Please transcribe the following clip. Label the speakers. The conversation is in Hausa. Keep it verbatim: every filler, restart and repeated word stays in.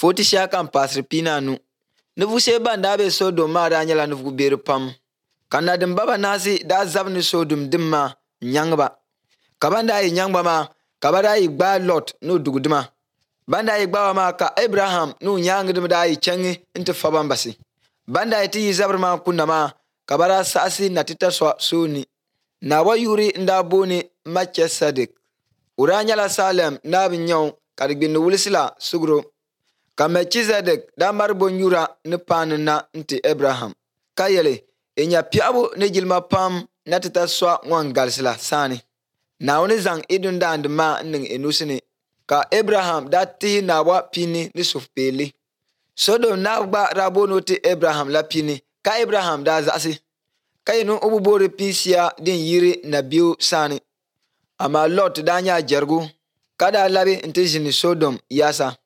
Speaker 1: Foti sha kan pasri pina nu. Nufu she banda be Sodom ma da nyala nufu beri pam. Kana dim baba nasi da zab ni Sodom dimma nyangba. Kabanda yi nyangba ma kabada yi gba Lot no dugudima. Banda yi gba ma ka Abraham no nyangdim da yi chengi inti faban basi. Banda yi ti zabr ma kunna ma kabada sasi na tita swa suni. Na wa yuri nda boni Melchizedek. Ura nyala Salem na binyaw kadigbin wulisila sugro. Ka Melchizedek da marbon yura ni panin na nti Abraham. Kayele inya piabo ni jilma pam na tita swa ngwan galsila sani. Na wani zang idun da andima ning enusini. Ka Abraham da tihi na wa pini ni sufpeli. Sodom na gba rabono ti Abraham la pini. Ka Abraham da zasi. Ka inu ububori pinsia din yiri na biu sani. Ama Lot da nya jergu. Kada labi inti jini Sodom yasa.